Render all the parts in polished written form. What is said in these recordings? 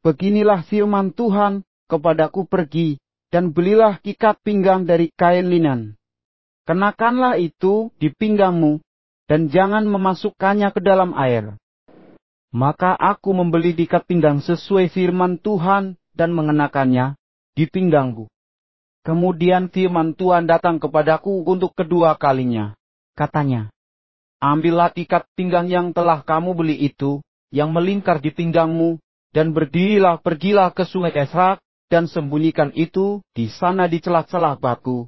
beginilah firman Tuhan kepadaku, pergi dan belilah ikat pinggang dari kain linen. Kenakanlah itu di pinggangmu, dan jangan memasukkannya ke dalam air. Maka aku membeli ikat pinggang sesuai firman Tuhan dan mengenakannya di pinggangku. Kemudian firman Tuhan datang kepadaku untuk kedua kalinya. Katanya, ambillah ikat pinggang yang telah kamu beli itu, yang melingkar di pinggangmu, dan berdirilah, pergilah ke sungai Esrak, dan sembunyikan itu di sana di celah-celah batu.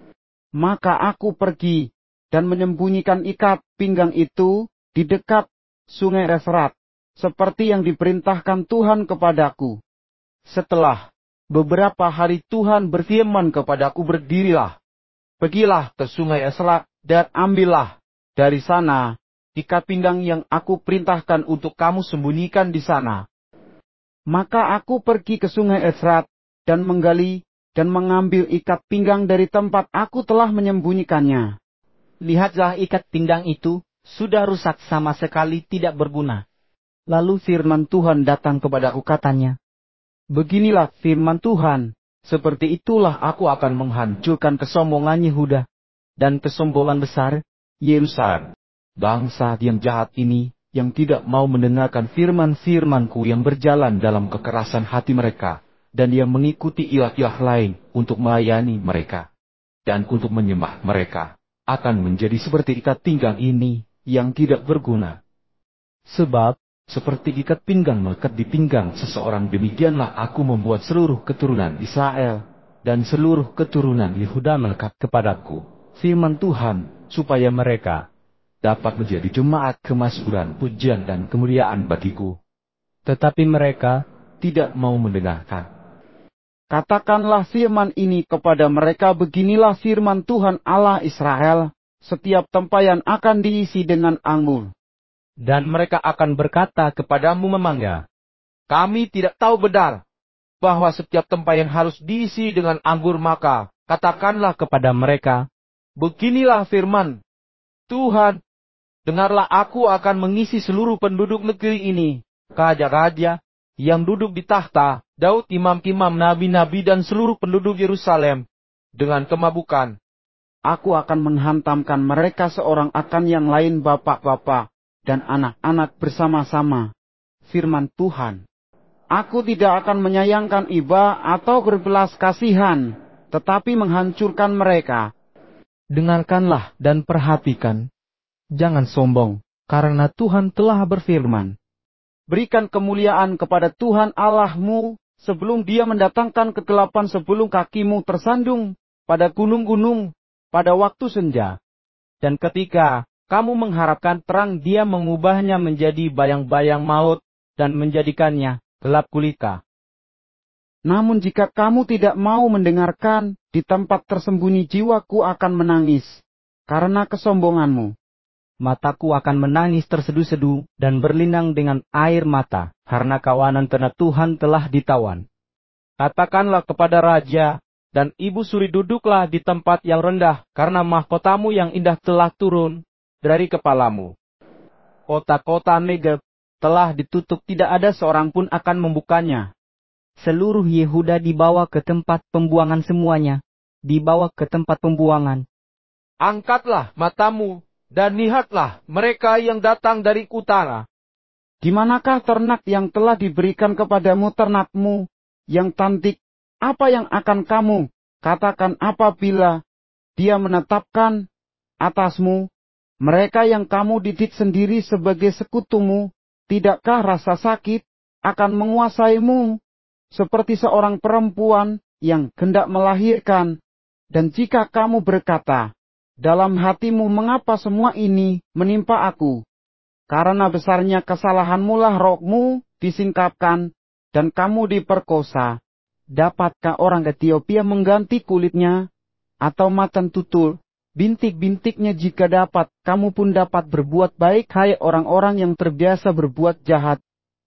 Maka aku pergi dan menyembunyikan ikat pinggang itu di dekat sungai Esrak, seperti yang diperintahkan Tuhan kepadaku. Setelah beberapa hari Tuhan berfirman kepadaku, berdirilah, pergilah ke sungai Esrak, dan ambillah dari sana ikat pinggang yang aku perintahkan untuk kamu sembunyikan di sana. Maka aku pergi ke sungai Esrak dan menggali dan mengambil ikat pinggang dari tempat aku telah menyembunyikannya. Lihatlah, ikat pinggang itu sudah rusak, sama sekali tidak berguna. Lalu firman Tuhan datang kepadaku, katanya, beginilah firman Tuhan, seperti itulah aku akan menghancurkan kesombongan Yehuda dan kesombongan besar Yerusalem. Bangsa yang jahat ini, yang tidak mau mendengarkan firman-firmanku, yang berjalan dalam kekerasan hati mereka, dan yang mengikuti ilah-ilah lain untuk melayani mereka, dan untuk menyembah mereka, akan menjadi seperti ikat pinggang ini, yang tidak berguna. Sebab, seperti ikat pinggang melekat di pinggang seseorang, demikianlah aku membuat seluruh keturunan Israel dan seluruh keturunan Yehuda melekat kepadaku, firman Tuhan, supaya mereka dapat menjadi jemaat kemakmuran, pujian dan kemuliaan bagiku. Tetapi mereka tidak mau mendengarkan. Katakanlah firman ini kepada mereka, beginilah firman Tuhan Allah Israel, setiap tempayan akan diisi dengan anggur. Dan mereka akan berkata kepadamu memangnya, kami tidak tahu benar bahwa setiap tempayan harus diisi dengan anggur. Maka katakanlah kepada mereka, beginilah firman Tuhan, dengarlah, aku akan mengisi seluruh penduduk negeri ini, raja-raja yang duduk di tahta, Daud, imam-imam, nabi-nabi, dan seluruh penduduk Yerusalem dengan kemabukan. Aku akan menghantamkan mereka seorang akan yang lain, bapak-bapak dan anak-anak bersama-sama. Firman Tuhan, aku tidak akan menyayangkan iba atau berbelas kasihan, tetapi menghancurkan mereka. Dengarkanlah dan perhatikan. Jangan sombong, karena Tuhan telah berfirman. Berikan kemuliaan kepada Tuhan Allahmu, sebelum Dia mendatangkan kegelapan, sebelum kakimu tersandung pada gunung-gunung pada waktu senja. Dan ketika kamu mengharapkan terang, Dia mengubahnya menjadi bayang-bayang maut dan menjadikannya gelap gulita. Namun jika kamu tidak mau mendengarkan, di tempat tersembunyi jiwaku akan menangis karena kesombonganmu. Mataku akan menangis terseduh-seduh dan berlinang dengan air mata, karena kawanan ternak Tuhan telah ditawan. Katakanlah kepada raja dan ibu suri, duduklah di tempat yang rendah, karena mahkotamu yang indah telah turun dari kepalamu. Kota-kota Negeb telah ditutup, tidak ada seorang pun akan membukanya. Seluruh Yehuda dibawa ke tempat pembuangan, semuanya dibawa ke tempat pembuangan. Angkatlah matamu dan lihatlah mereka yang datang dari utara. Di manakah ternak yang telah diberikan kepadamu, ternakmu yang cantik? Apa yang akan kamu katakan apabila Dia menetapkan atasmu mereka yang kamu didik sendiri sebagai sekutumu? Tidakkah rasa sakit akan menguasaimu seperti seorang perempuan yang hendak melahirkan? Dan jika kamu berkata dalam hatimu, mengapa semua ini menimpa aku? Karena besarnya kesalahanmu lah rohmu disingkapkan dan kamu diperkosa. Dapatkah orang Ethiopia mengganti kulitnya atau macan tutul bintik-bintiknya? Jika dapat, kamu pun dapat berbuat baik, hai orang-orang yang terbiasa berbuat jahat.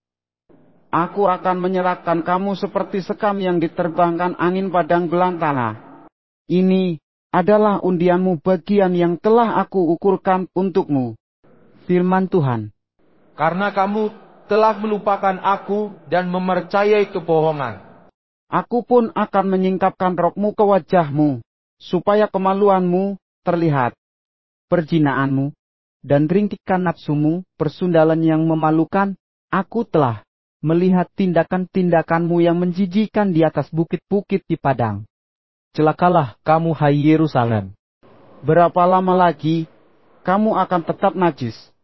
Aku akan menyerahkan kamu seperti sekam yang diterbangkan angin padang belantara. Ini adalah undianmu, bagian yang telah aku ukurkan untukmu. Firman Tuhan. Karena kamu telah melupakan aku dan mempercayai kebohongan. Aku pun akan menyingkapkan rokmu ke wajahmu, supaya kemaluanmu terlihat. Perjinaanmu dan ringkikan nafsumu, persundalan yang memalukan, aku telah melihat tindakan-tindakanmu yang menjijikkan di atas bukit-bukit di padang. Celakalah kamu, hai Yerusalem! Berapa lama lagi kamu akan tetap najis?